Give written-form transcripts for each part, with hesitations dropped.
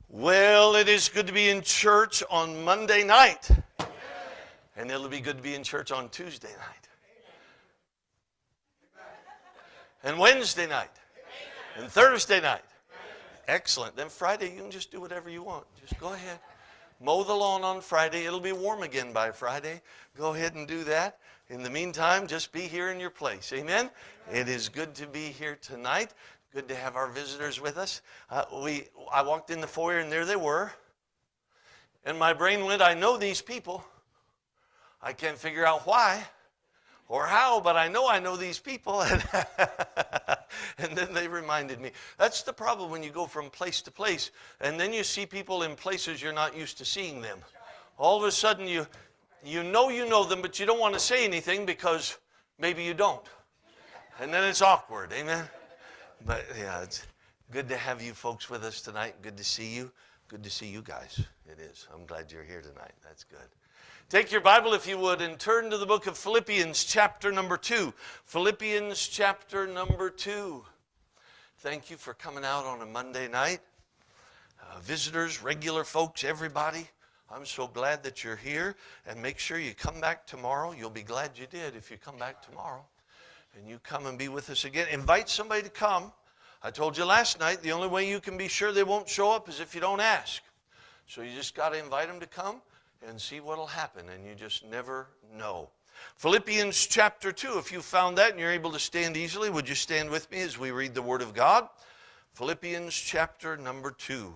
Well, it is good to be in church on Monday night. And it'll be good to be in church on Tuesday night. And Wednesday night. And Thursday night. Excellent. Then Friday, you can just do whatever you want. Just go ahead. Mow the lawn on Friday. It'll be warm again by Friday. Go ahead and do that. In the meantime, just be here in your place. Amen? It is good to be here tonight. Good to have our visitors with us. I walked in the foyer and there they were. And my brain went, I know these people. I can't figure out why or how, but I know these people. And then they reminded me. That's the problem when you go from place to place. And then you see people in places you're not used to seeing them. All of a sudden you know them, but you don't want to say anything because maybe you don't. And then it's awkward. Amen? But yeah, it's good to have you folks with us tonight. Good to see you. Good to see you guys. It is. I'm glad you're here tonight. That's good. Take your Bible, if you would, and turn to the book of Philippians, chapter number 2. Philippians, chapter number 2. Thank you for coming out on a Monday night. Visitors, regular folks, everybody. I'm so glad that you're here. And make sure you come back tomorrow. You'll be glad you did if you come back tomorrow. And you come and be with us again. Invite somebody to come. I told you last night, the only way you can be sure they won't show up is if you don't ask. So you just got to invite them to come and see what will happen. And you just never know. Philippians chapter 2, if you found that and you're able to stand easily, would you stand with me as we read the Word of God? Philippians chapter number 2.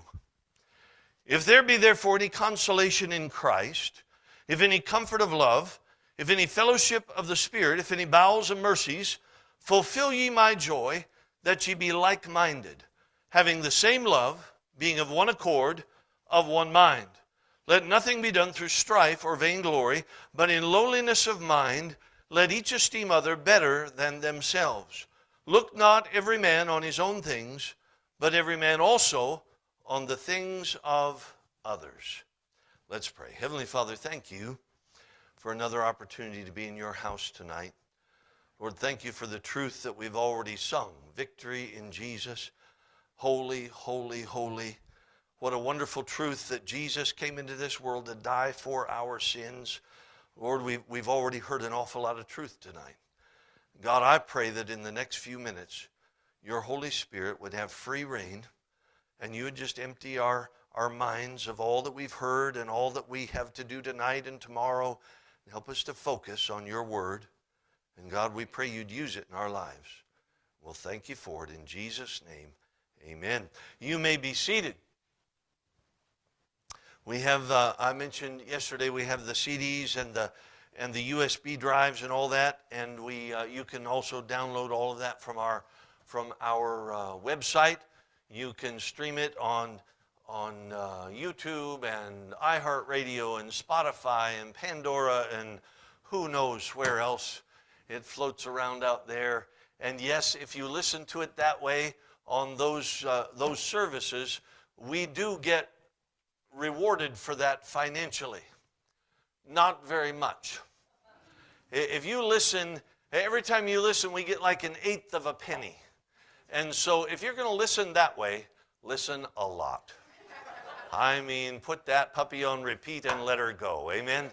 If there be therefore any consolation in Christ, if any comfort of love, if any fellowship of the Spirit, if any bowels and mercies, fulfill ye my joy, that ye be like-minded, having the same love, being of one accord, of one mind. Let nothing be done through strife or vainglory, but in lowliness of mind, let each esteem other better than themselves. Look not every man on his own things, but every man also on the things of others. Let's pray. Heavenly Father, thank you for another opportunity to be in your house tonight. Lord, thank you for the truth that we've already sung. Victory in Jesus. Holy, holy, holy. What a wonderful truth that Jesus came into this world to die for our sins. Lord, we've already heard an awful lot of truth tonight. God, I pray that in the next few minutes, your Holy Spirit would have free reign and you would just empty our minds of all that we've heard and all that we have to do tonight and tomorrow. Help us to focus on your word. And God, we pray you'd use it in our lives. We'll thank you for it in Jesus' name. Amen. You may be seated. We have, I mentioned yesterday, we have the CDs and the USB drives and all that. And you can also download all of that from our website. You can stream it on YouTube and iHeartRadio and Spotify and Pandora and who knows where else it floats around out there. And yes, if you listen to it that way on those services, we do get rewarded for that financially. Not very much. If you listen, every time you listen, we get like 1/8 of a penny. And so if you're going to listen that way, listen a lot. I mean, put that puppy on repeat and let her go. Amen?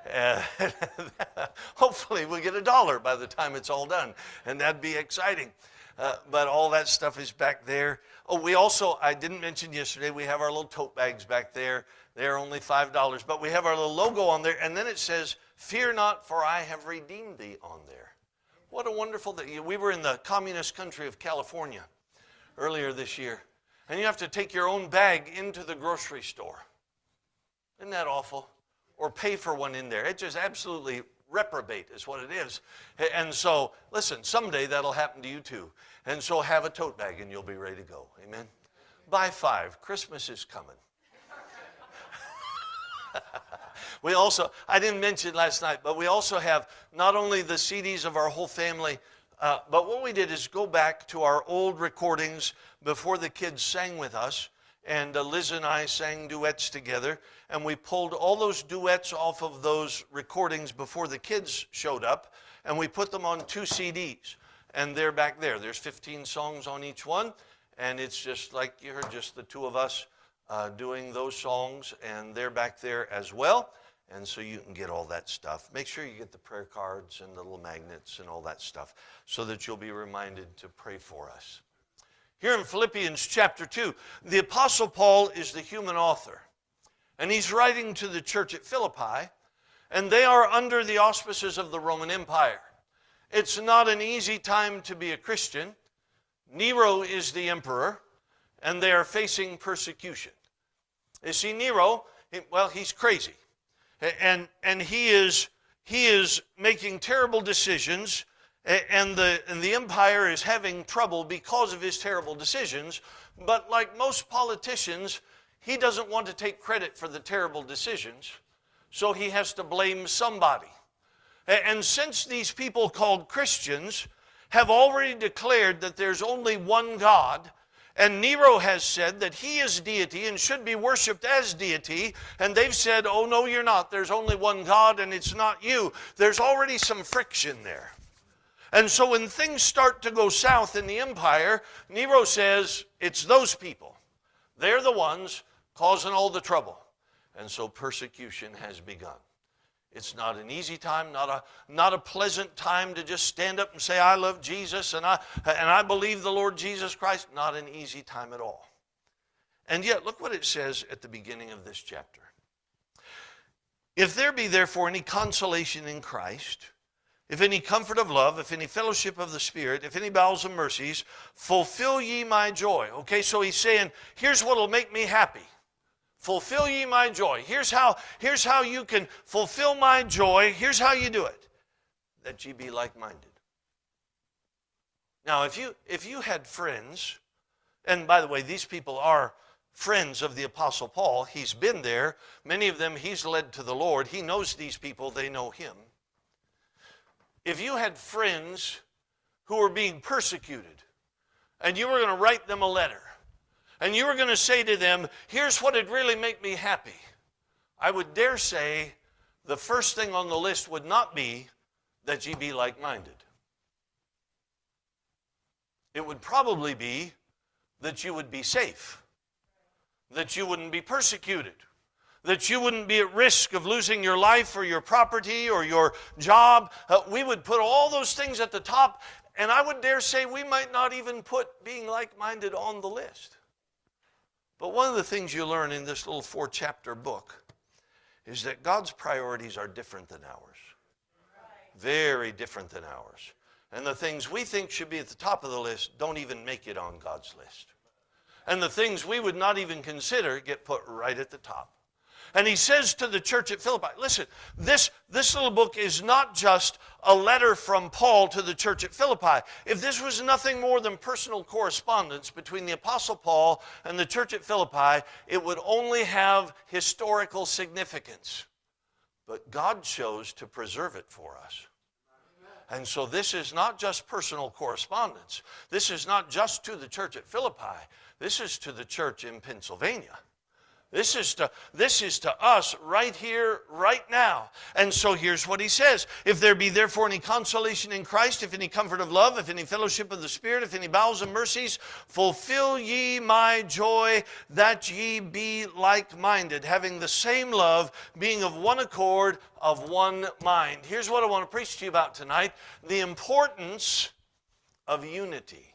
Hopefully we'll get $1 by the time it's all done. And that'd be exciting. But all that stuff is back there. Oh, we also, I didn't mention yesterday, we have our little tote bags back there. They're only $5. But we have our little logo on there. And then it says, "Fear not, for I have redeemed thee" on there. What a wonderful thing. We were in the communist country of California earlier this year. And you have to take your own bag into the grocery store. Isn't that awful? Or pay for one in there. It just absolutely reprobate is what it is. And so, listen, someday that'll happen to you too. And so have a tote bag and you'll be ready to go. Amen? Buy 5. Christmas is coming. We also, I didn't mention last night, but we also have not only the CDs of our whole family, but what we did is go back to our old recordings before the kids sang with us. And Liz and I sang duets together. And we pulled all those duets off of those recordings before the kids showed up. And we put them on 2 CDs. And they're back there. There's 15 songs on each one. And it's just like you heard, just the two of us doing those songs, and they're back there as well. And so you can get all that stuff. Make sure you get the prayer cards and the little magnets and all that stuff so that you'll be reminded to pray for us. Here in Philippians chapter 2, the Apostle Paul is the human author. And he's writing to the church at Philippi, and they are under the auspices of the Roman Empire. It's not an easy time to be a Christian. Nero is the emperor, and they are facing persecution. You see, Nero, he's crazy. And he is making terrible decisions, and the empire is having trouble because of his terrible decisions. But like most politicians, he doesn't want to take credit for the terrible decisions, so he has to blame somebody. And since these people called Christians have already declared that there's only one God, and Nero has said that he is deity and should be worshipped as deity, and they've said, oh, no, you're not. There's only one God, and it's not you. There's already some friction there. And so when things start to go south in the empire, Nero says, it's those people. They're the ones causing all the trouble. And so persecution has begun. It's not an easy time, not a pleasant time to just stand up and say, I love Jesus and I believe the Lord Jesus Christ. Not an easy time at all. And yet, look what it says at the beginning of this chapter. If there be therefore any consolation in Christ, if any comfort of love, if any fellowship of the Spirit, if any bowels of mercies, fulfill ye my joy. Okay, so he's saying, here's what will make me happy. Fulfill ye my joy. Here's how you can fulfill my joy. Here's how you do it. That ye be like-minded. Now, if you had friends, and by the way, these people are friends of the Apostle Paul. He's been there. Many of them he's led to the Lord. He knows these people. They know him. If you had friends who were being persecuted, and you were going to write them a letter, and you were going to say to them, here's what would really make me happy, I would dare say the first thing on the list would not be that ye be like-minded. It would probably be that you would be safe, that you wouldn't be persecuted, that you wouldn't be at risk of losing your life or your property or your job. We would put all those things at the top, and I would dare say we might not even put being like-minded on the list. But one of the things you learn in this little 4-chapter book is that God's priorities are different than ours. Very different than ours. And the things we think should be at the top of the list don't even make it on God's list. And the things we would not even consider get put right at the top. And he says to the church at Philippi, listen, this little book is not just a letter from Paul to the church at Philippi. If this was nothing more than personal correspondence between the Apostle Paul and the church at Philippi, it would only have historical significance. But God chose to preserve it for us. And so this is not just personal correspondence. This is not just to the church at Philippi. This is to the church in Pennsylvania. This is to us right here, right now. And so here's what he says. If there be therefore any consolation in Christ, if any comfort of love, if any fellowship of the Spirit, if any bowels of mercies, fulfill ye my joy, that ye be like-minded, having the same love, being of one accord, of one mind. Here's what I want to preach to you about tonight. The importance of unity.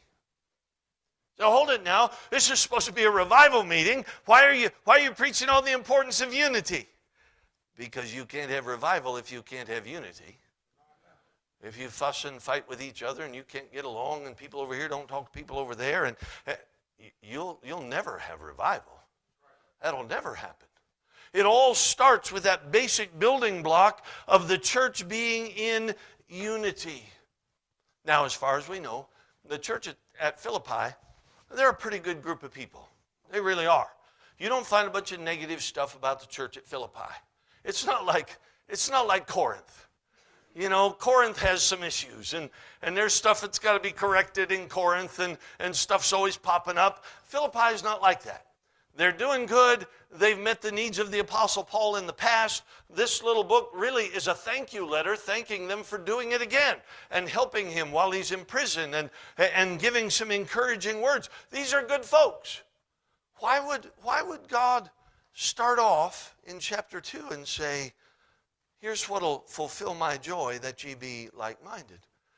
So hold it now. This is supposed to be a revival meeting. Why are you preaching on the importance of unity? Because you can't have revival if you can't have unity. If you fuss and fight with each other and you can't get along and people over here don't talk to people over there, and you'll never have revival. That'll never happen. It all starts with that basic building block of the church being in unity. Now, as far as we know, the church at Philippi, they're a pretty good group of people. They really are. You don't find a bunch of negative stuff about the church at Philippi. It's not like Corinth. You know, Corinth has some issues, and there's stuff that's got to be corrected in Corinth, and stuff's always popping up. Philippi is not like that. They're doing good. They've met the needs of the Apostle Paul in the past. This little book really is a thank you letter, thanking them for doing it again and helping him while he's in prison and giving some encouraging words. These are good folks. Why would God start off in chapter 2 and say, here's what will fulfill my joy, that ye be like-minded?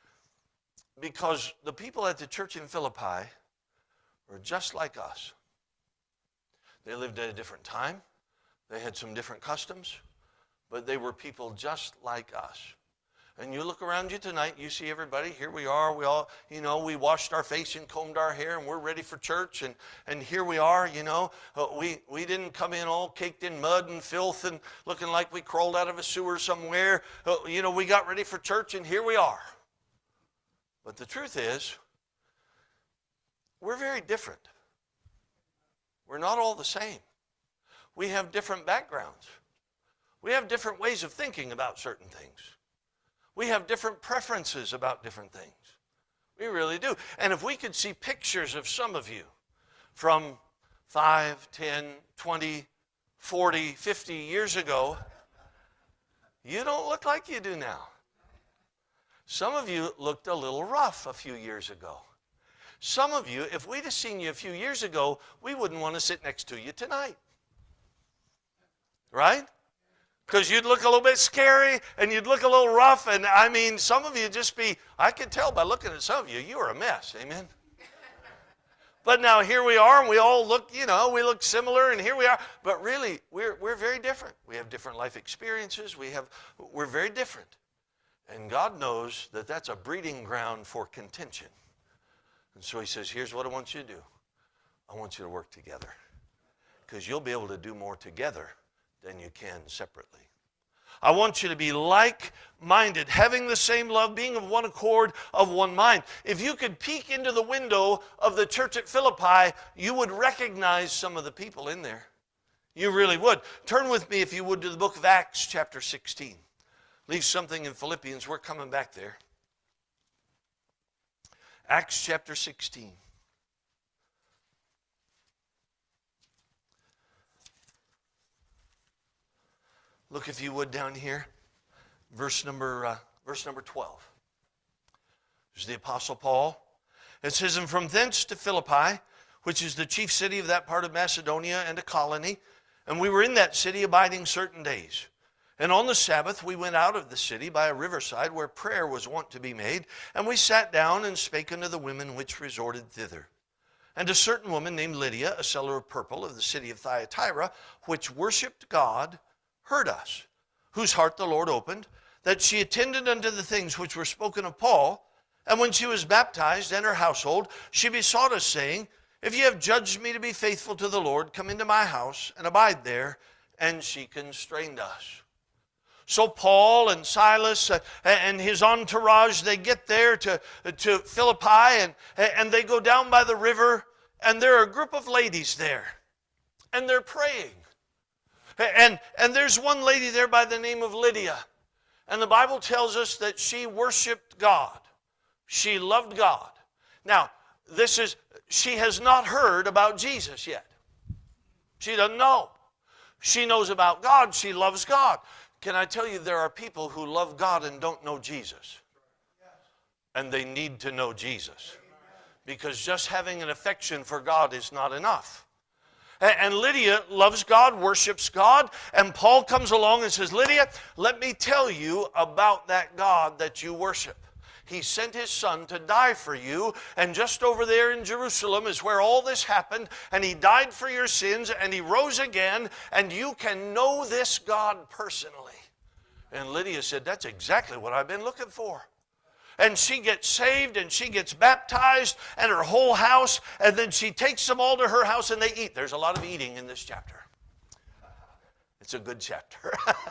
Because the people at the church in Philippi were just like us. They lived at a different time. They had some different customs. But they were people just like us. And you look around you tonight, you see everybody. Here we are. We all, we washed our face and combed our hair, and we're ready for church. And here we are, We didn't come in all caked in mud and filth and looking like we crawled out of a sewer somewhere. We got ready for church, and here we are. But the truth is, we're very different. We're not all the same. We have different backgrounds. We have different ways of thinking about certain things. We have different preferences about different things. We really do. And if we could see pictures of some of you from 5, 10, 20, 40, 50 years ago, you don't look like you do now. Some of you looked a little rough a few years ago. Some of you, if we'd have seen you a few years ago, we wouldn't want to sit next to you tonight. Right? Because you'd look a little bit scary and you'd look a little rough. And I mean, some of you I could tell by looking at some of you, you are a mess. Amen? But now here we are, and we all look, we look similar, and here we are. But really, we're very different. We have different life experiences. We're very different. And God knows that that's a breeding ground for contention. And so he says, here's what I want you to do. I want you to work together. Because you'll be able to do more together than you can separately. I want you to be like-minded, having the same love, being of one accord, of one mind. If you could peek into the window of the church at Philippi, you would recognize some of the people in there. You really would. Turn with me, if you would, to the book of Acts, chapter 16. Leave something in Philippians. We're coming back there. Acts chapter 16. Look, if you would, down here, verse number 12. There's the Apostle Paul. It says, and from thence to Philippi, which is the chief city of that part of Macedonia and a colony, and we were in that city abiding certain days. And on the Sabbath we went out of the city by a riverside where prayer was wont to be made, and we sat down and spake unto the women which resorted thither. And a certain woman named Lydia, a seller of purple of the city of Thyatira, which worshipped God, heard us, whose heart the Lord opened, that she attended unto the things which were spoken of Paul. And when she was baptized and her household, she besought us, saying, if ye have judged me to be faithful to the Lord, come into my house and abide there. And she constrained us. So Paul and Silas and his entourage, they get there to Philippi, and they go down by the river, and there are a group of ladies there, and they're praying. And there's one lady there by the name of Lydia. And the Bible tells us that she worshiped God. She loved God. Now, she has not heard about Jesus yet. She doesn't know. She knows about God. She loves God. Can I tell you, there are people who love God and don't know Jesus. And they need to know Jesus. Because just having an affection for God is not enough. And Lydia loves God, worships God, and Paul comes along and says, Lydia, let me tell you about that God that you worship. He sent his son to die for you, and just over there in Jerusalem is where all this happened, and he died for your sins, and he rose again, and you can know this God personally. And Lydia said, that's exactly what I've been looking for. And she gets saved, and she gets baptized, and her whole house, and then she takes them all to her house, and they eat. There's a lot of eating in this chapter. It's a good chapter.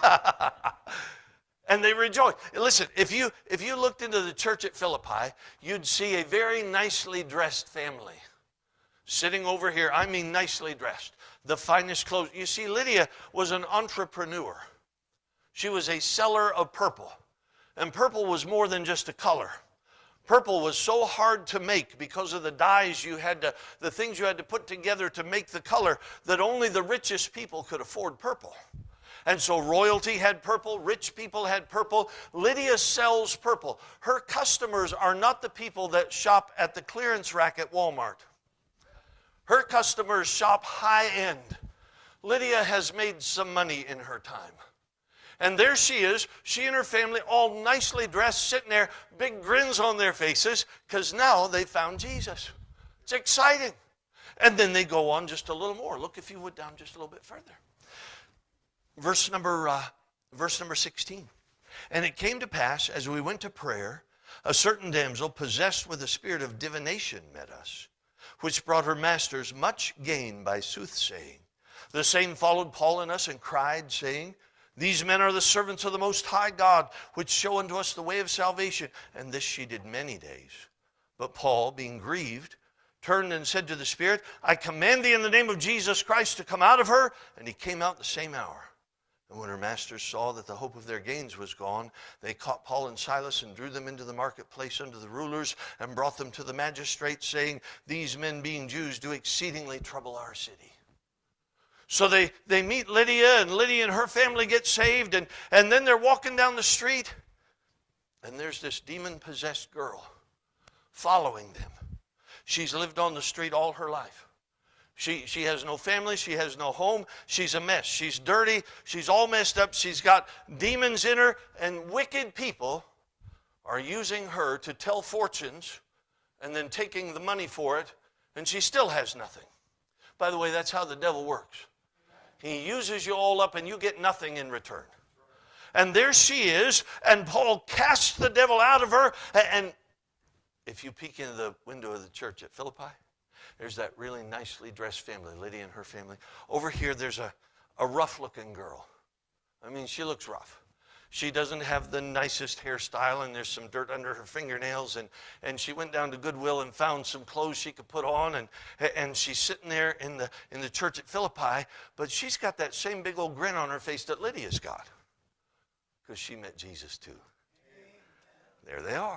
And they rejoice. Listen, if you looked into the church at Philippi, you'd see a very nicely dressed family sitting over here. I mean nicely dressed. The finest clothes. You see, Lydia was an entrepreneur. She was a seller of purple. And purple was more than just a color. Purple was so hard to make because of the dyes the things you had to put together to make the color, that only the richest people could afford purple. And so royalty had purple, rich people had purple. Lydia sells purple. Her customers are not the people that shop at the clearance rack at Walmart. Her customers shop high end. Lydia has made some money in her time. And there she is, she and her family all nicely dressed, sitting there, big grins on their faces, because now they found Jesus. It's exciting. And then they go on just a little more. Look, if you would, down just a little bit further. Verse number 16. And it came to pass, as we went to prayer, a certain damsel possessed with a spirit of divination met us, which brought her masters much gain by soothsaying. The same followed Paul and us and cried, saying, These men are the servants of the Most High God, which show unto us the way of salvation. And this she did many days. But Paul, being grieved, turned and said to the spirit, I command thee in the name of Jesus Christ to come out of her. And he came out the same hour. And when her masters saw that the hope of their gains was gone, they caught Paul and Silas and drew them into the marketplace unto the rulers and brought them to the magistrates, saying, These men, being Jews, do exceedingly trouble our city. So they meet Lydia, and Lydia and her family get saved, and then they're walking down the street, and there's this demon-possessed girl following them. She's lived on the street all her life. She has no family. She has no home. She's a mess. She's dirty. She's all messed up. She's got demons in her, and wicked people are using her to tell fortunes and then taking the money for it, and she still has nothing. By the way, that's how the devil works. He uses you all up and you get nothing in return. And there she is, and Paul casts the devil out of her. And if you peek into the window of the church at Philippi, there's that really nicely dressed family, Lydia and her family. Over here, there's a rough-looking girl. I mean, she looks rough. She doesn't have the nicest hairstyle, and there's some dirt under her fingernails, and she went down to Goodwill and found some clothes she could put on, and she's sitting there in the church at Philippi, but she's got that same big old grin on her face that Lydia's got, because she met Jesus too. There they are.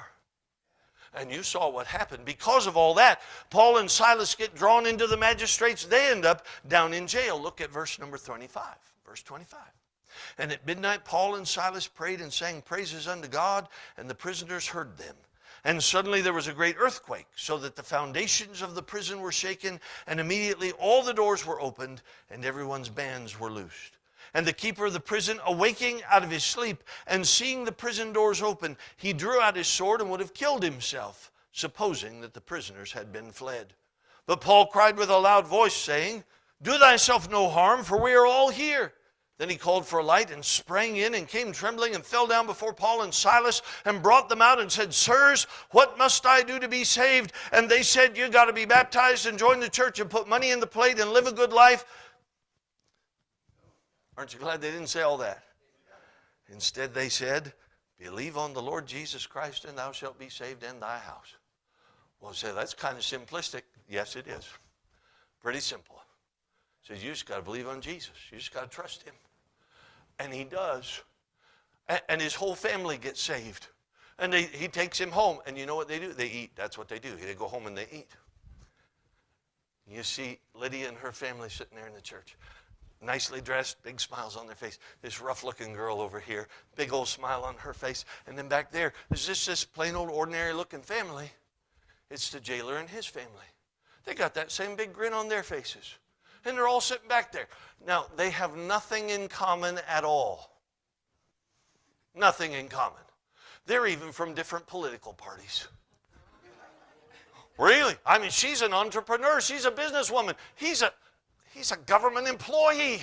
And you saw what happened. Because of all that, Paul and Silas get drawn into the magistrates. They end up down in jail. Look at verse number 25. Verse 25. And at midnight, Paul and Silas prayed and sang praises unto God, and the prisoners heard them. And suddenly there was a great earthquake, so that the foundations of the prison were shaken, and immediately all the doors were opened, and everyone's bands were loosed. And the keeper of the prison, awaking out of his sleep, and seeing the prison doors open, he drew out his sword and would have killed himself, supposing that the prisoners had been fled. But Paul cried with a loud voice, saying, Do thyself no harm, for we are all here. Then he called for a light and sprang in and came trembling and fell down before Paul and Silas and brought them out and said, Sirs, what must I do to be saved? And they said, You got to be baptized and join the church and put money in the plate and live a good life. Aren't you glad they didn't say all that? Instead they said, Believe on the Lord Jesus Christ and thou shalt be saved in thy house. Well, say that's kind of simplistic. Yes, it is. Pretty simple. It says you just got to believe on Jesus. You just got to trust him. And he does. And his whole family gets saved. And he takes him home. And you know what they do? They eat. That's what they do. They go home and they eat. You see Lydia and her family sitting there in the church. Nicely dressed, big smiles on their face. This rough-looking girl over here, big old smile on her face. And then back there, there's just this plain old ordinary-looking family. It's the jailer and his family. They got that same big grin on their faces. And they're all sitting back there. Now, they have nothing in common at all. Nothing in common. They're even from different political parties. Really? I mean, she's an entrepreneur. She's a businesswoman. He's a government employee.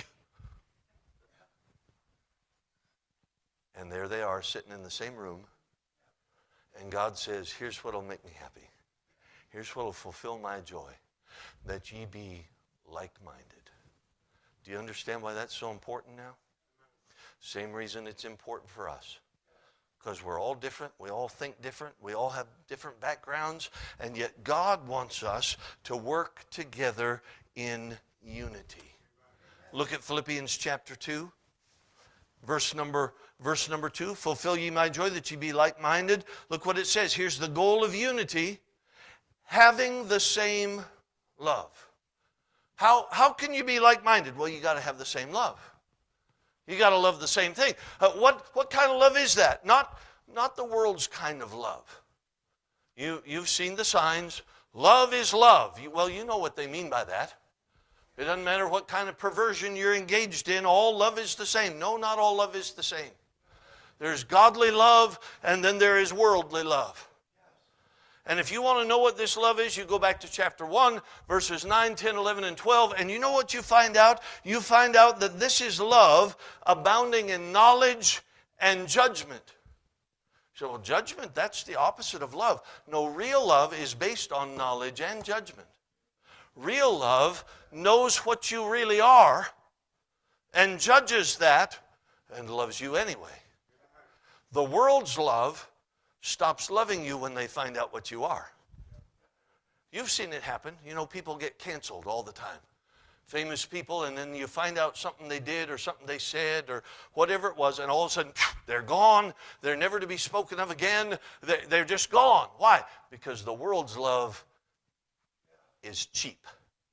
And there they are sitting in the same room. And God says, here's what will make me happy. Here's what will fulfill my joy. That ye be like-minded. Do you understand why that's so important now? Same reason it's important for us. Because we're all different. We all think different. We all have different backgrounds. And yet God wants us to work together in unity. Look at Philippians chapter 2. Verse number 2. Fulfill ye my joy that ye be like-minded. Look what it says. Here's the goal of unity. Having the same love. How can you be like-minded? Well, you got to have the same love. You got to love the same thing. What kind of love is that? Not the world's kind of love. You've seen the signs. Love is love. Well, you know what they mean by that. It doesn't matter what kind of perversion you're engaged in. All love is the same. No, not all love is the same. There's godly love, and then there is worldly love. And if you want to know what this love is, you go back to chapter 1, verses 9, 10, 11, and 12, and you know what you find out? You find out that this is love abounding in knowledge and judgment. So, well, judgment, that's the opposite of love. No, real love is based on knowledge and judgment. Real love knows what you really are and judges that and loves you anyway. The world's love stops loving you when they find out what you are. You've seen it happen. You know, people get canceled all the time. Famous people, and then you find out something they did or something they said or whatever it was, and all of a sudden, they're gone. They're never to be spoken of again. They're just gone. Why? Because the world's love is cheap.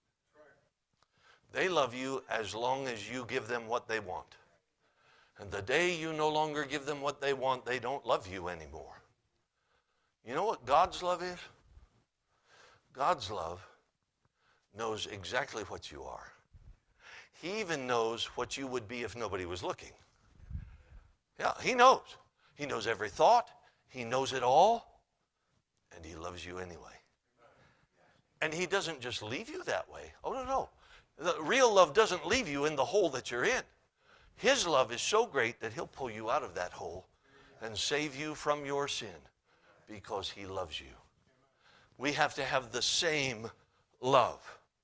They love you as long as you give them what they want. And the day you no longer give them what they want, they don't love you anymore. You know what God's love is? God's love knows exactly what you are. He even knows what you would be if nobody was looking. Yeah, He knows. He knows every thought. He knows it all. And He loves you anyway. And He doesn't just leave you that way. Oh, no. The real love doesn't leave you in the hole that you're in. His love is so great that He'll pull you out of that hole and save you from your sin because He loves you. We have to have the same love.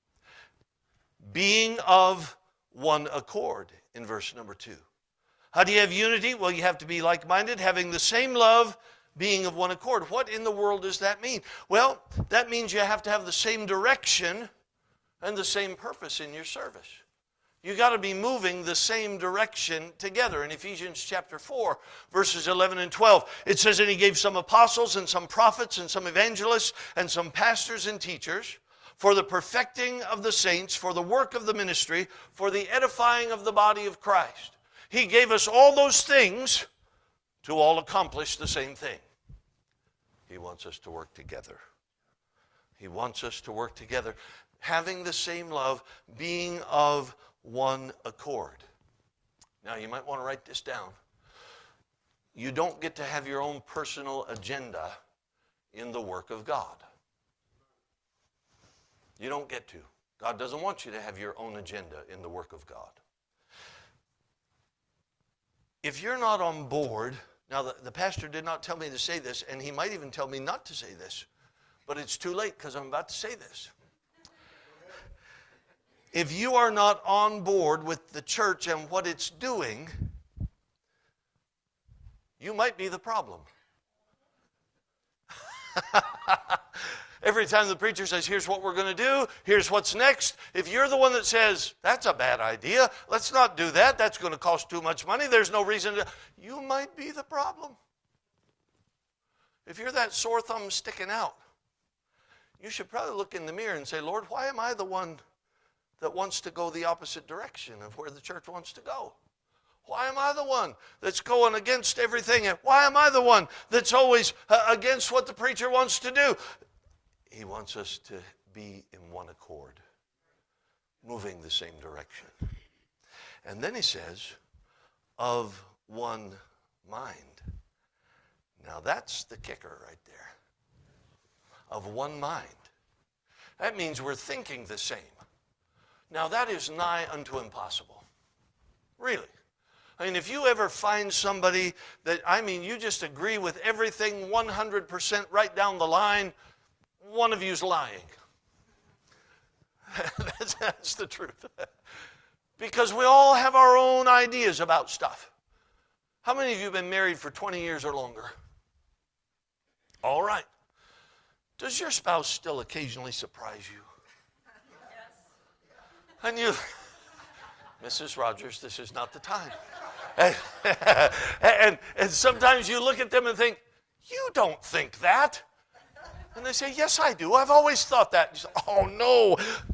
Being of one accord in verse number 2. How do you have unity? Well, you have to be like-minded, having the same love, being of one accord. What in the world does that mean? Well, that means you have to have the same direction and the same purpose in your service. You got to be moving the same direction together. In Ephesians chapter 4, verses 11 and 12, it says, and He gave some apostles and some prophets and some evangelists and some pastors and teachers for the perfecting of the saints, for the work of the ministry, for the edifying of the body of Christ. He gave us all those things to all accomplish the same thing. He wants us to work together. He wants us to work together, having the same love, being of one accord. Now, you might want to write this down. You don't get to have your own personal agenda in the work of God. You don't get to. God doesn't want you to have your own agenda in the work of God. If you're not on board, now the pastor did not tell me to say this, and he might even tell me not to say this, but it's too late because I'm about to say this. If you are not on board with the church and what it's doing, you might be the problem. Every time the preacher says, here's what we're going to do, here's what's next, if you're the one that says, that's a bad idea, let's not do that, that's going to cost too much money, there's no reason to, you might be the problem. If you're that sore thumb sticking out, you should probably look in the mirror and say, Lord, why am I the one that wants to go the opposite direction of where the church wants to go? Why am I the one that's going against everything? And why am I the one that's always against what the preacher wants to do? He wants us to be in one accord, moving the same direction. And then he says, of one mind. Now that's the kicker right there. Of one mind. That means we're thinking the same. Now that is nigh unto impossible. Really. I mean, if you ever find somebody that, you just agree with everything 100% right down the line, one of you's lying. That's the truth. Because we all have our own ideas about stuff. How many of you have been married for 20 years or longer? All right. Does your spouse still occasionally surprise you? Yes. And you, Mrs. Rogers, this is not the time. And sometimes you look at them and think, you don't think that. And they say, yes, I do. I've always thought that. You say, oh, no.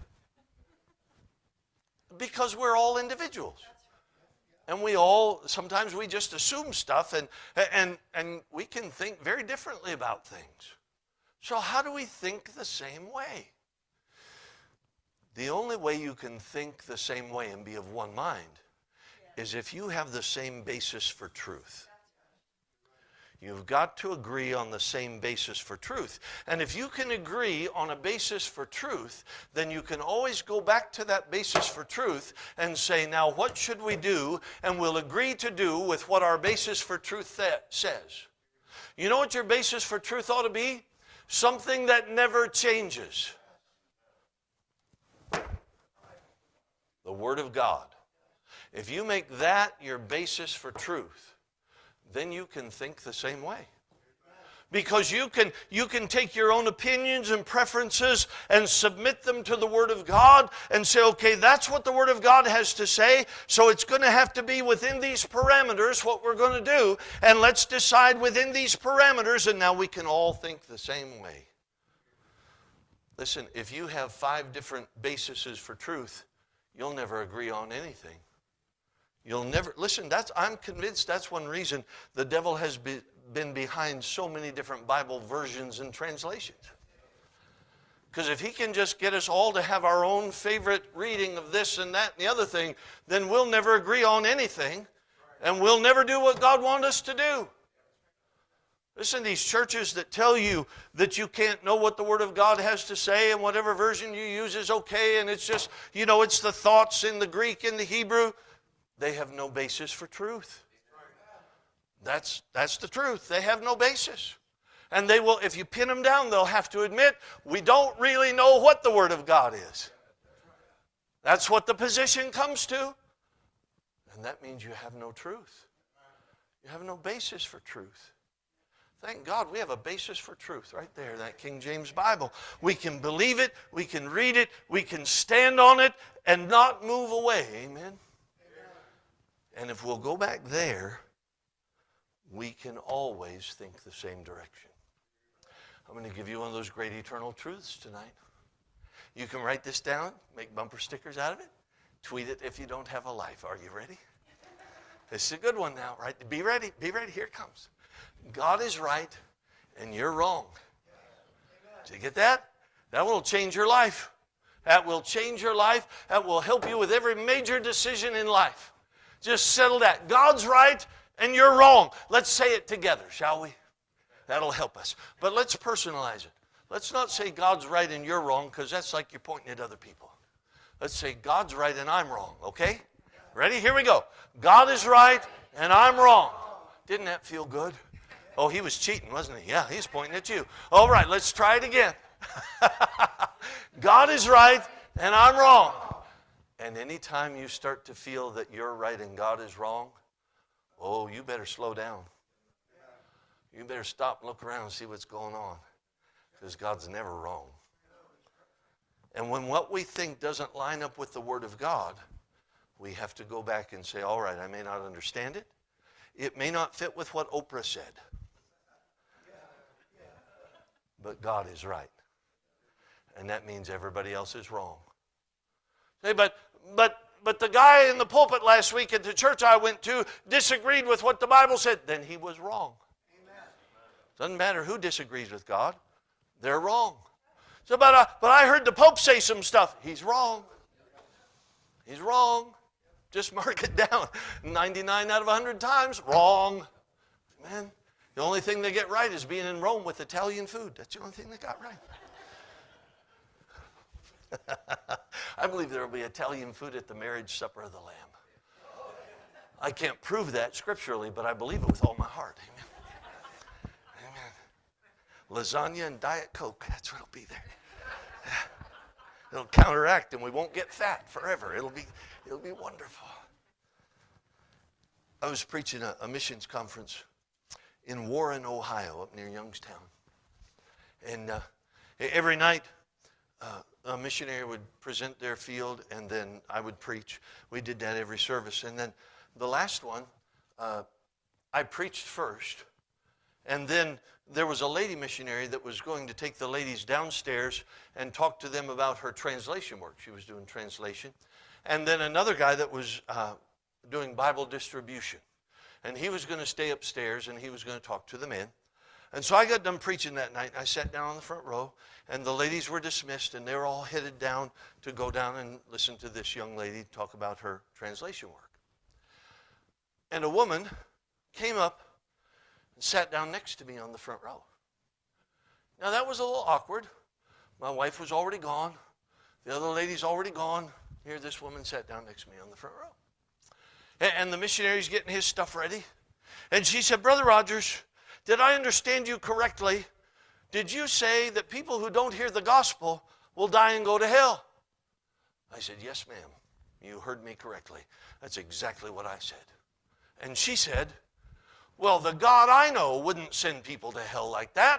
Because we're all individuals. And sometimes we just assume stuff, and we can think very differently about things. So how do we think the same way? The only way you can think the same way and be of one mind is if you have the same basis for truth. You've got to agree on the same basis for truth. And if you can agree on a basis for truth, then you can always go back to that basis for truth and say, now what should we do? And we'll agree to do with what our basis for truth says. You know what your basis for truth ought to be? Something that never changes. The Word of God. If you make that your basis for truth, then you can think the same way. Because you can take your own opinions and preferences and submit them to the Word of God and say, okay, that's what the Word of God has to say, so it's going to have to be within these parameters what we're going to do, and let's decide within these parameters, and now we can all think the same way. Listen, if you have 5 different bases for truth, you'll never agree on anything. You'll never, listen, I'm convinced that's one reason the devil has been behind so many different Bible versions and translations. Because if he can just get us all to have our own favorite reading of this and that and the other thing, then we'll never agree on anything, and we'll never do what God wants us to do. Listen, these churches that tell you that you can't know what the Word of God has to say and whatever version you use is okay, and it's just, it's the thoughts in the Greek and the Hebrew, they have no basis for truth. That's the truth. They have no basis. And they will, if you pin them down, they'll have to admit, we don't really know what the Word of God is. That's what the position comes to. And that means you have no truth. You have no basis for truth. Thank God we have a basis for truth right there, that King James Bible. We can believe it, we can read it, we can stand on it and not move away. Amen? And if we'll go back there, we can always think the same direction. I'm going to give you one of those great eternal truths tonight. You can write this down, make bumper stickers out of it, tweet it if you don't have a life. Are you ready? This is a good one now, right? Be ready, here it comes. God is right and you're wrong. Did you get that? That will change your life. That will change your life. That will help you with every major decision in life. Just settle that. God's right and you're wrong. Let's say it together, shall we? That'll help us. But let's personalize it. Let's not say God's right and you're wrong, because that's like you're pointing at other people. Let's say God's right and I'm wrong, okay? Ready? Here we go. God is right and I'm wrong. Didn't that feel good? Oh, he was cheating, wasn't he? Yeah, he's pointing at you. All right, let's try it again. God is right and I'm wrong. And anytime you start to feel that you're right and God is wrong, oh, you better slow down. You better stop and look around and see what's going on, because God's never wrong. And when what we think doesn't line up with the Word of God, we have to go back and say, all right, I may not understand it. It may not fit with what Oprah said. But God is right. And that means everybody else is wrong. Say, but the guy in the pulpit last week at the church I went to disagreed with what the Bible said. Then he was wrong. Doesn't matter who disagrees with God. They're wrong. So, but I heard the Pope say some stuff. He's wrong. He's wrong. Just mark it down. 99 out of 100 times, wrong. Man, the only thing they get right is being in Rome with Italian food. That's the only thing they got right. I believe there will be Italian food at the marriage supper of the Lamb. I can't prove that scripturally, but I believe it with all my heart. Amen. Lasagna and Diet Coke, that's what will be there. It'll counteract and we won't get fat forever. It'll be wonderful. I was preaching a missions conference in Warren, Ohio, up near Youngstown. And every night a missionary would present their field and then I would preach. We did that every service. And then the last one, I preached first. And then there was a lady missionary that was going to take the ladies downstairs and talk to them about her translation work. She was doing translation. And then another guy that was doing Bible distribution. And he was going to stay upstairs and he was going to talk to the men. And so I got done preaching that night. I sat down on the front row, and the ladies were dismissed, and they were all headed down to go down and listen to this young lady talk about her translation work. And a woman came up and sat down next to me on the front row. Now, that was a little awkward. My wife was already gone. The other lady's already gone. Here, this woman sat down next to me on the front row. And the missionary's getting his stuff ready. And she said, Brother Rogers, did I understand you correctly? Did you say that people who don't hear the gospel will die and go to hell? I said, yes, ma'am. You heard me correctly. That's exactly what I said. And she said, well, the God I know wouldn't send people to hell like that.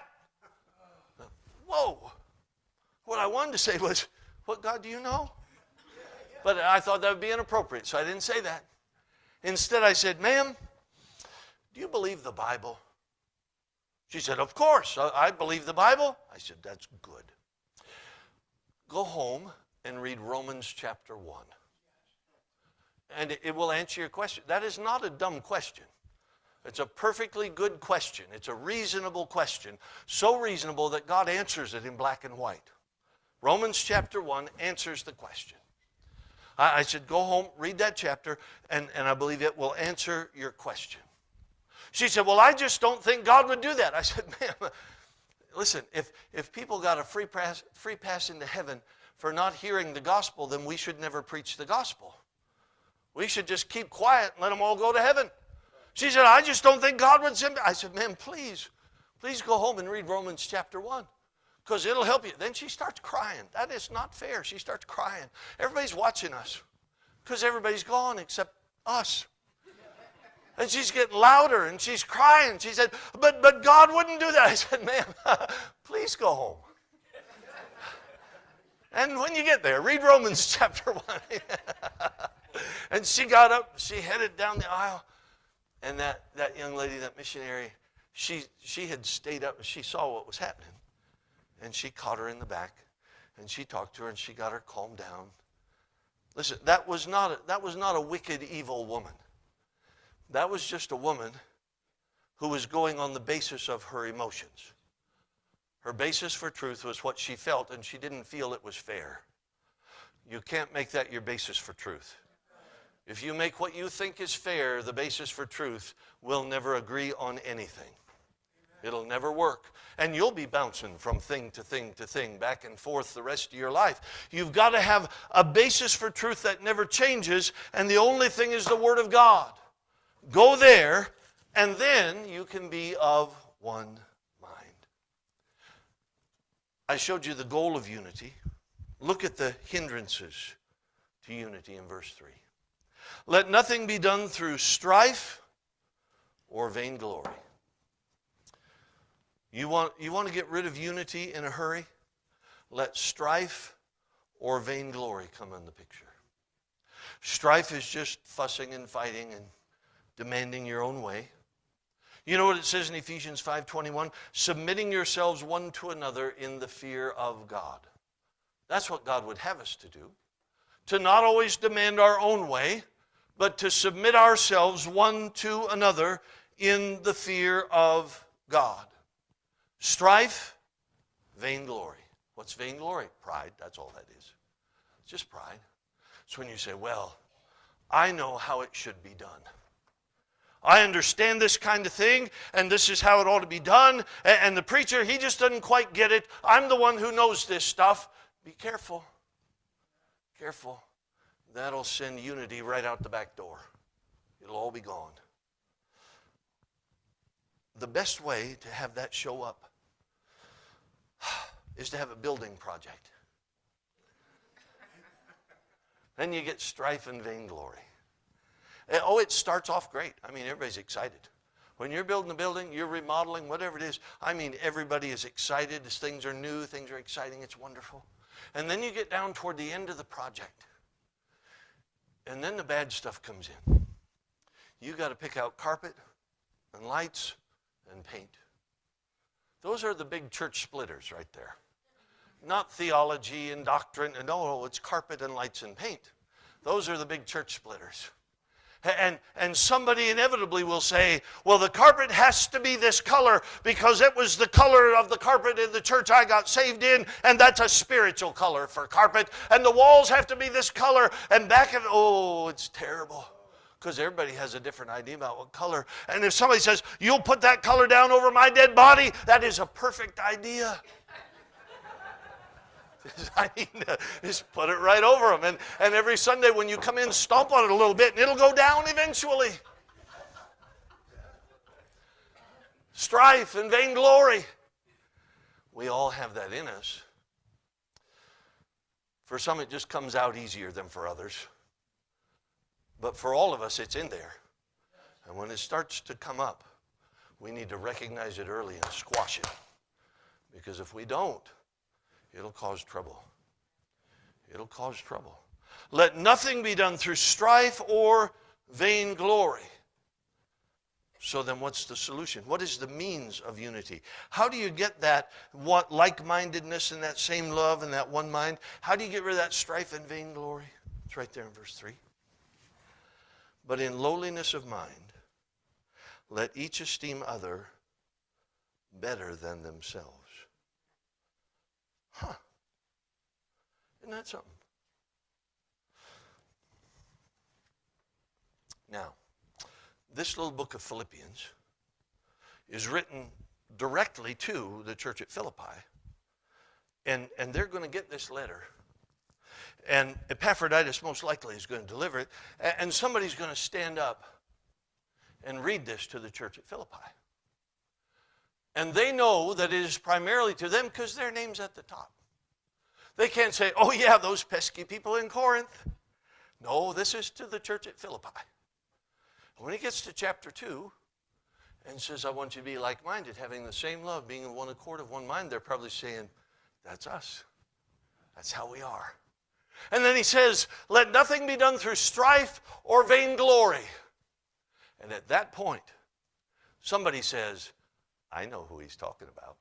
Whoa. What I wanted to say was, what God do you know? But I thought that would be inappropriate, so I didn't say that. Instead, I said, ma'am, do you believe the Bible? She said, of course, I believe the Bible. I said, that's good. Go home and read Romans chapter 1. And it will answer your question. That is not a dumb question. It's a perfectly good question. It's a reasonable question. So reasonable that God answers it in black and white. Romans chapter 1 answers the question. I said, go home, read that chapter, and I believe it will answer your question. She said, well, I just don't think God would do that. I said, ma'am, listen, if people got a free pass into heaven for not hearing the gospel, then we should never preach the gospel. We should just keep quiet and let them all go to heaven. She said, I just don't think God would send me. I said, ma'am, please go home and read Romans chapter 1. Because it'll help you. Then she starts crying. That is not fair. She starts crying. Everybody's watching us. Because everybody's gone except us. And she's getting louder and she's crying. She said, but God wouldn't do that. I said, ma'am, please go home. And when you get there, read Romans chapter 1. And she got up, she headed down the aisle. And that young lady, that missionary, she had stayed up and she saw what was happening. And she caught her in the back, and she talked to her, and she got her calmed down. Listen, that was not a wicked, evil woman. That was just a woman who was going on the basis of her emotions. Her basis for truth was what she felt, and she didn't feel it was fair. You can't make that your basis for truth. If you make what you think is fair the basis for truth, we'll never agree on anything. It'll never work. And you'll be bouncing from thing to thing to thing, back and forth the rest of your life. You've got to have a basis for truth that never changes, and the only thing is the Word of God. Go there, and then you can be of one mind. I showed you the goal of unity. Look at the hindrances to unity in verse 3. Let nothing be done through strife or vainglory. You want to get rid of unity in a hurry? Let strife or vainglory come in the picture. Strife is just fussing and fighting and demanding your own way. You know what it says in Ephesians 5:21? Submitting yourselves one to another in the fear of God. That's what God would have us to do. To not always demand our own way, but to submit ourselves one to another in the fear of God. Strife, vainglory. What's vainglory? Pride. That's all that is. It's just pride. It's when you say, well, I know how it should be done. I understand this kind of thing, and this is how it ought to be done. And the preacher, he just doesn't quite get it. I'm the one who knows this stuff. Be careful. Careful. That'll send unity right out the back door. It'll all be gone. The best way to have that show up is to have a building project. Then you get strife and vainglory. Oh, it starts off great. I mean, everybody's excited. When you're building a building, you're remodeling, whatever it is, I mean, everybody is excited. Things are new, things are exciting, it's wonderful. And then you get down toward the end of the project. And then the bad stuff comes in. You got to pick out carpet and lights and paint. Those are the big church splitters right there. Not theology and doctrine. No, it's carpet and lights and paint. Those are the big church splitters. And somebody inevitably will say, well, the carpet has to be this color because it was the color of the carpet in the church I got saved in, and that's a spiritual color for carpet. And the walls have to be this color, and it's terrible. Because everybody has a different idea about what color. And if somebody says, you'll put that color down over my dead body, that is a perfect idea. I mean, just put it right over them. And every Sunday when you come in, stomp on it a little bit, and it'll go down eventually. Strife and vainglory. We all have that in us. For some, it just comes out easier than for others. But for all of us, it's in there. And when it starts to come up, we need to recognize it early and squash it. Because if we don't, it'll cause trouble. It'll cause trouble. Let nothing be done through strife or vainglory. So then what's the solution? What is the means of unity? How do you get that like-mindedness and that same love and that one mind? How do you get rid of that strife and vainglory? It's right there in verse 3. But in lowliness of mind, let each esteem other better than themselves. Isn't that something? Now, this little book of Philippians is written directly to the church at Philippi. And they're going to get this letter. And Epaphroditus most likely is going to deliver it. And somebody's going to stand up and read this to the church at Philippi. And they know that it is primarily to them because their name's at the top. They can't say, oh yeah, those pesky people in Corinth. No, this is to the church at Philippi. When he gets to chapter 2 and says, I want you to be like-minded, having the same love, being in one accord of one mind, they're probably saying, that's us. That's how we are. And then he says, let nothing be done through strife or vainglory. And at that point, somebody says, I know who he's talking about.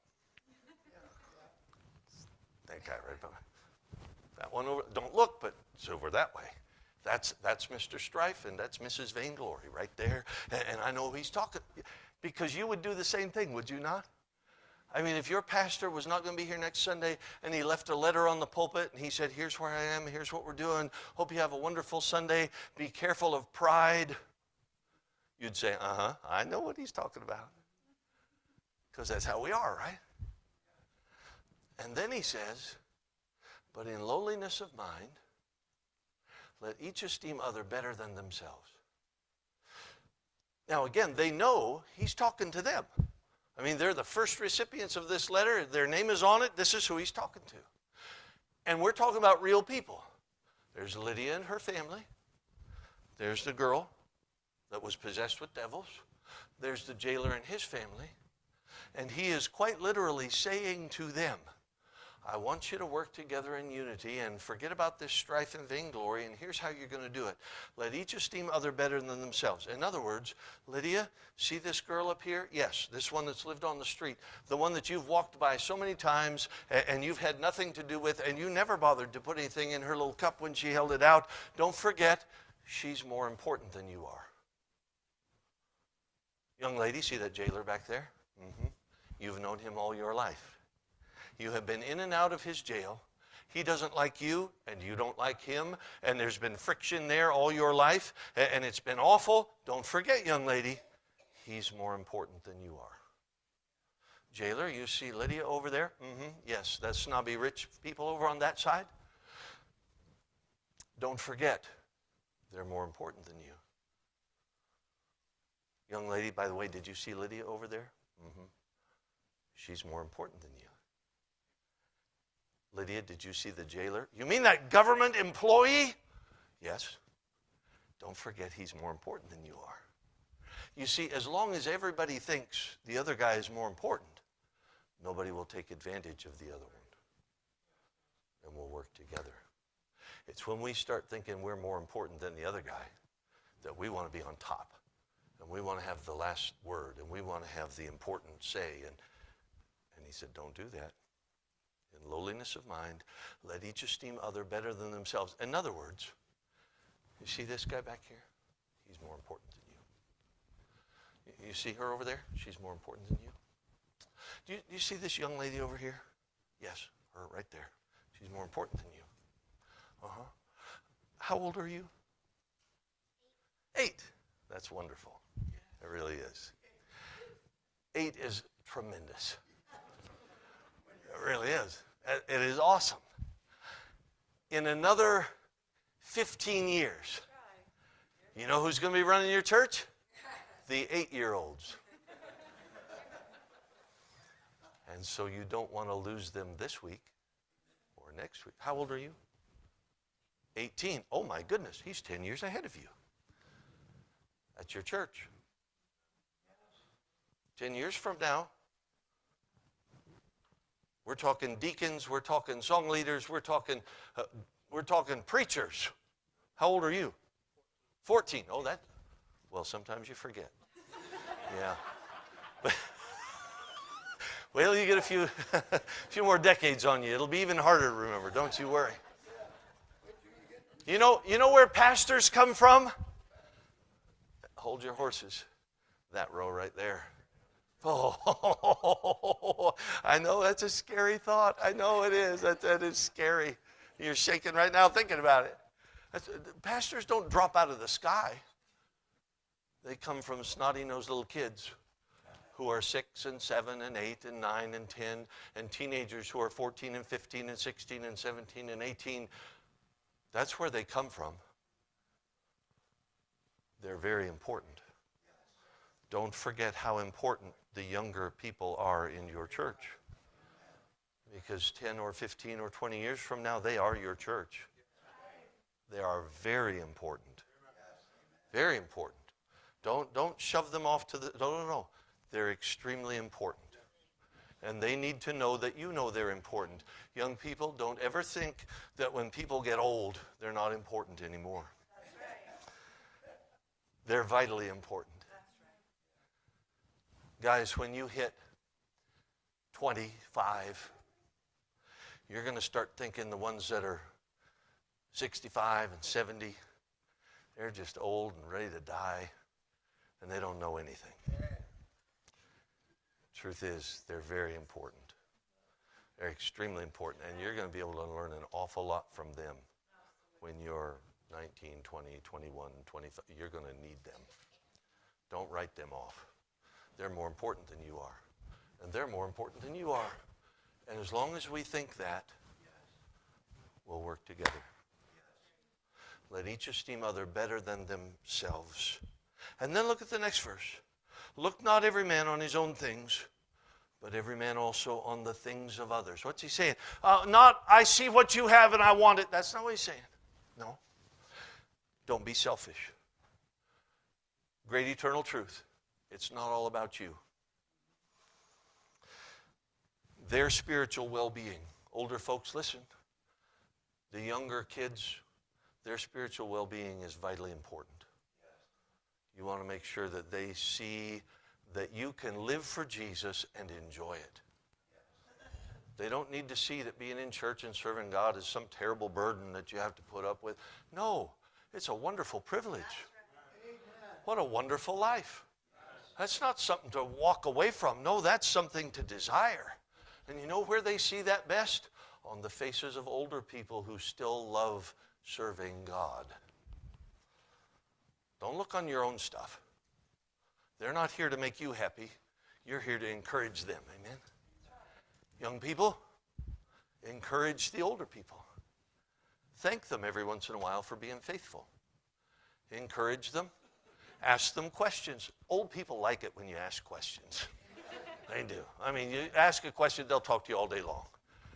That guy right behind. That one over, don't look, but it's over that way. That's Mr. Strife and that's Mrs. Vainglory right there. And I know he's talking. Because you would do the same thing, would you not? I mean, if your pastor was not going to be here next Sunday and he left a letter on the pulpit and he said, here's where I am, here's what we're doing, hope you have a wonderful Sunday, be careful of pride, you'd say, I know what he's talking about. Because that's how we are, right? And then he says, but in lowliness of mind, let each esteem other better than themselves. Now again, they know he's talking to them. I mean, they're the first recipients of this letter. Their name is on it. This is who he's talking to. And we're talking about real people. There's Lydia and her family. There's the girl that was possessed with devils. There's the jailer and his family. And he is quite literally saying to them, I want you to work together in unity and forget about this strife and vainglory, and here's how you're going to do it. Let each esteem other better than themselves. In other words, Lydia, see this girl up here? Yes, this one that's lived on the street, the one that you've walked by so many times and you've had nothing to do with, and you never bothered to put anything in her little cup when she held it out. Don't forget, she's more important than you are. Young lady, see that jailer back there? You've known him all your life. You have been in and out of his jail. He doesn't like you, and you don't like him, and there's been friction there all your life, and it's been awful. Don't forget, young lady, he's more important than you are. Jailer, you see Lydia over there? Yes, that's snobby rich people over on that side. Don't forget, they're more important than you. Young lady, by the way, did you see Lydia over there? She's more important than you. Lydia, did you see the jailer? You mean that government employee? Yes. Don't forget he's more important than you are. You see, as long as everybody thinks the other guy is more important, nobody will take advantage of the other one. And we'll work together. It's when we start thinking we're more important than the other guy that we want to be on top. And we want to have the last word. And we want to have the important say. And he said, don't do that. In lowliness of mind, let each esteem other better than themselves. In other words, you see this guy back here? He's more important than you. You see her over there? She's more important than you. Do you see this young lady over here? Yes, her right there. She's more important than you. Uh-huh. How old are you? 8. That's wonderful. It really is. 8 is tremendous. It really is. It is awesome. In another 15 years, you know who's going to be running your church? The 8-year-olds. And so you don't want to lose them this week or next week. How old are you? 18. Oh my goodness, he's 10 years ahead of you. At your church. 10 years from now, we're talking deacons, we're talking song leaders, we're talking preachers. How old are you? 14. Oh, well, sometimes you forget. Yeah. Well, you get a few more decades on you. It'll be even harder to remember. Don't you worry. You know where pastors come from? Hold your horses. That row right there. Oh, I know that's a scary thought. I know it is. That is scary. You're shaking right now thinking about it. Pastors don't drop out of the sky. They come from snotty-nosed little kids who are 6 and 7 and 8 and 9 and 10, and teenagers who are 14 and 15 and 16 and 17 and 18. That's where they come from. They're very important. Don't forget how important the younger people are in your church. Because 10 or 15 or 20 years from now, they are your church. They are very important. Very important. Don't shove them off to the... No. They're extremely important. And they need to know that you know they're important. Young people, don't ever think that when people get old, they're not important anymore. They're vitally important. Guys, when you hit 25, you're going to start thinking the ones that are 65 and 70, they're just old and ready to die, and they don't know anything. Truth is, they're very important. They're extremely important, and you're going to be able to learn an awful lot from them when you're 19, 20, 21, 25. You're going to need them. Don't write them off. They're more important than you are, and they're more important than you are. And as long as we think that, we'll work together. Let each esteem other better than themselves. And then look at the next verse. Look not every man on his own things, but every man also on the things of others. What's he saying? Not, I see what you have and I want it. That's not what he's saying. No. Don't be selfish. Great eternal truth. It's not all about you. Their spiritual well-being. Older folks, listen. The younger kids, their spiritual well-being is vitally important. You want to make sure that they see that you can live for Jesus and enjoy it. They don't need to see that being in church and serving God is some terrible burden that you have to put up with. No, it's a wonderful privilege. What a wonderful life. That's not something to walk away from. No, that's something to desire. And you know where they see that best? On the faces of older people who still love serving God. Don't look on your own stuff. They're not here to make you happy. You're here to encourage them. Amen? Young people, encourage the older people. Thank them every once in a while for being faithful. Encourage them. Ask them questions. Old people like it when you ask questions. They do. I mean, you ask a question, they'll talk to you all day long.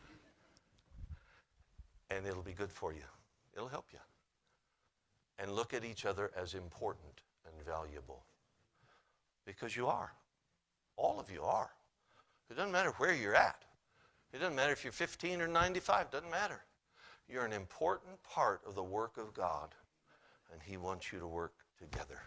And it'll be good for you. It'll help you. And look at each other as important and valuable. Because you are. All of you are. It doesn't matter where you're at. It doesn't matter if you're 15 or 95. It doesn't matter. You're an important part of the work of God. And He wants you to work together.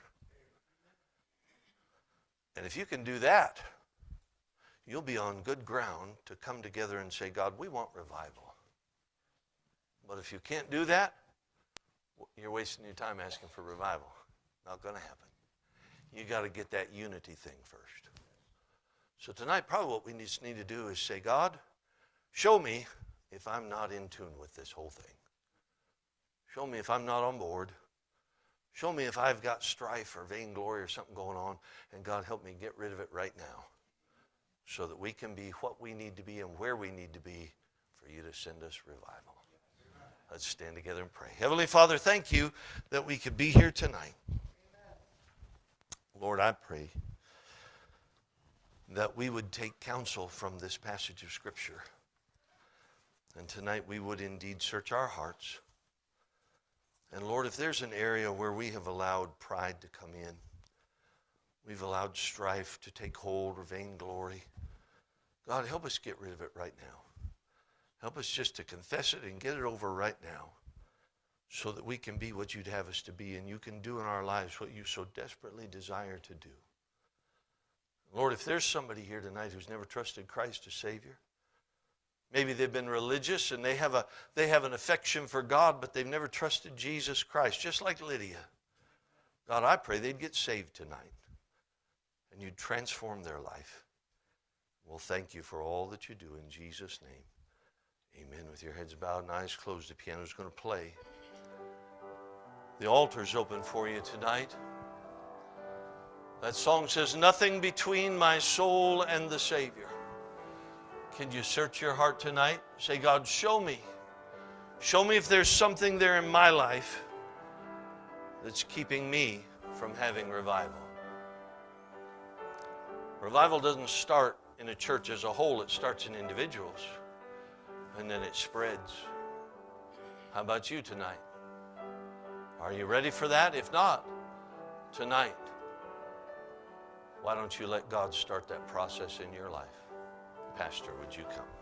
And if you can do that, you'll be on good ground to come together and say, God, we want revival. But if you can't do that, you're wasting your time asking for revival. Not going to happen. You got to get that unity thing first. So tonight, probably what we just need to do is say, God, show me if I'm not in tune with this whole thing. Show me if I'm not on board. Show me if I've got strife or vainglory or something going on. And God, help me get rid of it right now so that we can be what we need to be and where we need to be for you to send us revival. Let's stand together and pray. Heavenly Father, thank you that we could be here tonight. Lord, I pray that we would take counsel from this passage of Scripture. And tonight we would indeed search our hearts. And Lord, if there's an area where we have allowed pride to come in, we've allowed strife to take hold or vainglory, God, help us get rid of it right now. Help us just to confess it and get it over right now so that we can be what you'd have us to be and you can do in our lives what you so desperately desire to do. Lord, if there's somebody here tonight who's never trusted Christ as Savior, maybe they've been religious and they have an affection for God, but they've never trusted Jesus Christ, just like Lydia. God, I pray they'd get saved tonight and you'd transform their life. We'll thank you for all that you do in Jesus' name. Amen. With your heads bowed and eyes closed, the piano's going to play. The altar's open for you tonight. That song says, nothing between my soul and the Savior. Can you search your heart tonight? Say, God, show me. Show me if there's something there in my life that's keeping me from having revival. Revival doesn't start in a church as a whole. It starts in individuals. And then it spreads. How about you tonight? Are you ready for that? If not, tonight, why don't you let God start that process in your life? Pastor, would you come?